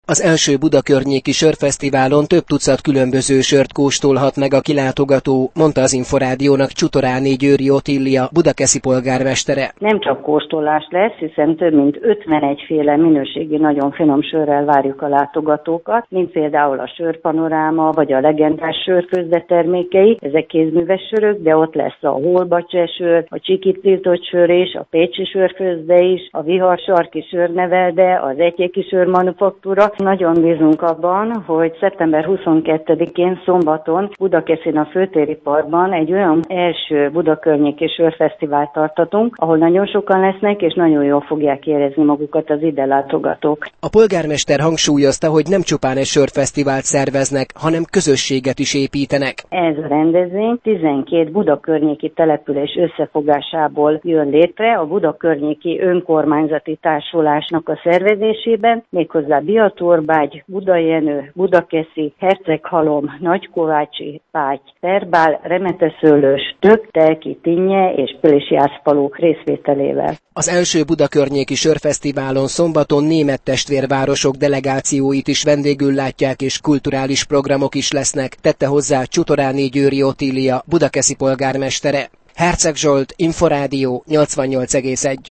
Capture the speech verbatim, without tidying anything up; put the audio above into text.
Az első Budakörnyéki Sörfesztiválon több tucat különböző sört kóstolhat meg a kilátogató, mondta az Inforádiónak Csutoráné Győri Otília, budakeszi polgármestere. Nem csak kóstolás lesz, hiszen több mint ötvenegy féle minőségi, nagyon finom sörrel várjuk a látogatókat, mint például a Sörpanoráma, vagy a legendás sörfőzde termékei. Ezek kézműves sörök, de ott lesz a Holbacse sör, a Csikit tiltott sör is, a Pécsi sörfőzde is, a Vihar sarki sörnevelde, az Etyéki sörmanufaktúra. Nagyon bízunk abban, hogy szeptember huszonkettedikén szombaton Budakeszin a Főtéri Parkban egy olyan első Budakörnyéki Sörfesztivált tartatunk, ahol nagyon sokan lesznek, és nagyon jól fogják érezni magukat az ide látogatók. A polgármester hangsúlyozta, hogy nem csupán egy sörfesztivált szerveznek, hanem közösséget is építenek. Ez a rendezvény tizenkét budakörnyéki település összefogásából jön létre a Budakörnyéki Önkormányzati Társulásnak a szervezésében, méghozzá Biatorbágy, Budajenő, Budakeszi, Herceghalom, Nagykovácsi, Páty, Perbál, Remeteszőlős, Tök, Telki, Tinnye és Pilisjászfalu részvételével. Az első Budakörnyéki Sörfesztiválon szombaton német testvérvárosok delegációit is vendégül látják, és kulturális programok is lesznek, tette hozzá Csutoráné Győri Otília, budakeszi polgármestere. Herceg Zsolt, Inforádió nyolcvannyolc egész egy.